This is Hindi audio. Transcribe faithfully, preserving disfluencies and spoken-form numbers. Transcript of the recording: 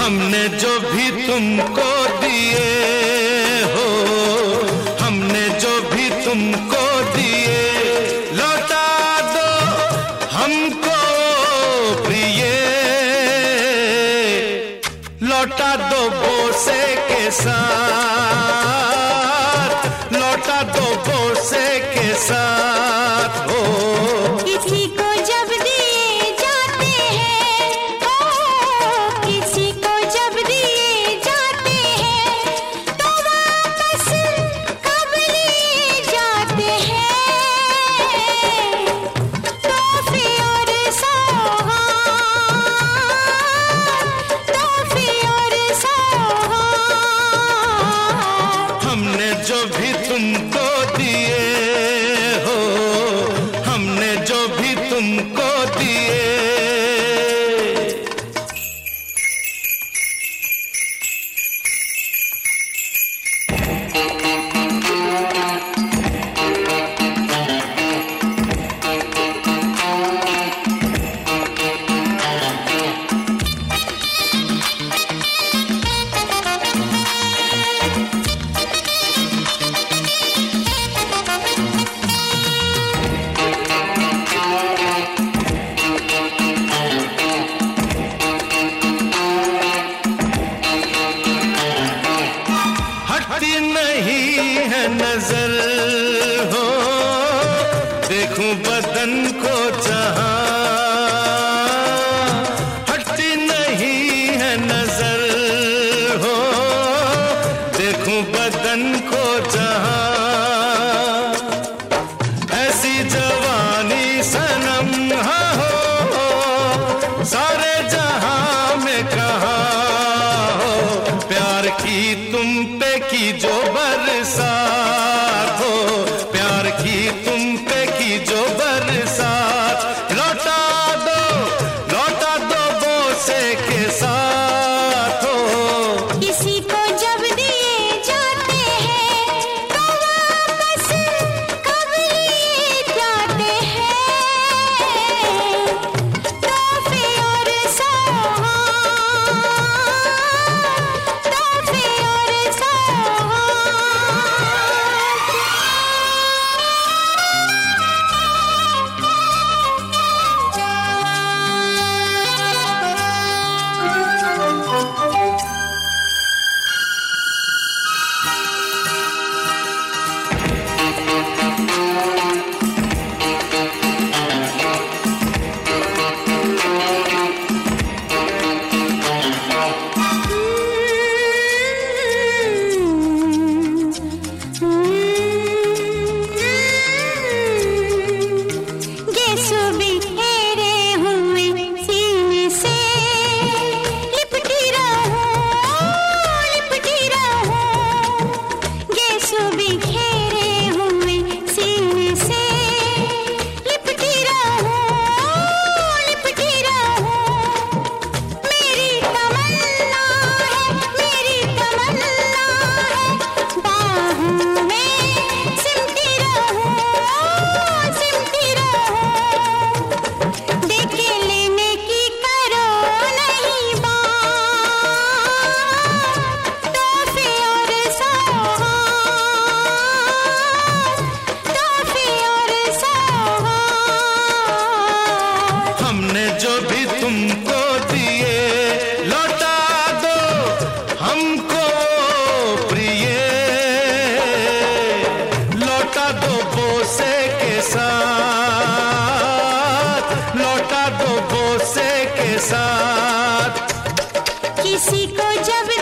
हमने जो भी तुमको दिए हो, हमने जो भी तुमको दिए, लौटा दो हमको प्रिय, लौटा दो बोसे के साथ, लौटा दो बोसे के साथ हो। किसी को जब दिए जाते हैं, ओ किसी को जब दिए जाते हैं, तो वापस कब लिए जाते हैं। तोहफे और सौगात, तोहफे और सौगात, हमने जो भी तुमको दिए हो, हमने जो भी तुमको दिए। हटती नहीं है नजर हो, देखूं बदन को जहां, हटती नहीं है नजर हो, देखूं बदन को जहां। ऐसी जवानी सनम हाँ हो, सारे जहां में कहाँ हो, प्यार की तुम पे की जो बरसात हो, प्यार की तुम पे की जो बरसात, लौटा दो लौटा दो बोसे के साथ हो। किसी को जब दिए जाते हैं, तो वापस कब लिए जाते हैं। तोहफे और सौगात, तोहफे और सौगात। गेसो बिखेरे हुए सीने से लिपटी रहो, लिपटी रहो। गेसो बिखेरे हुए सीने से लिपटी रहो, लिपटी रहो। मेरी तमन्ना है, मेरी तमन्ना है, बाहों में सिमटी रहो, सिमटी रहो। देखे लेने की करो नहीं बात, तोहफे और सौगात, तोहफे और सौगात। हमने जो भी तुमको दिए, लौटा दो हमको प्रिय, लौटा दो बोसे के साथ, लौटा दो बोसे के साथ। किसी को जब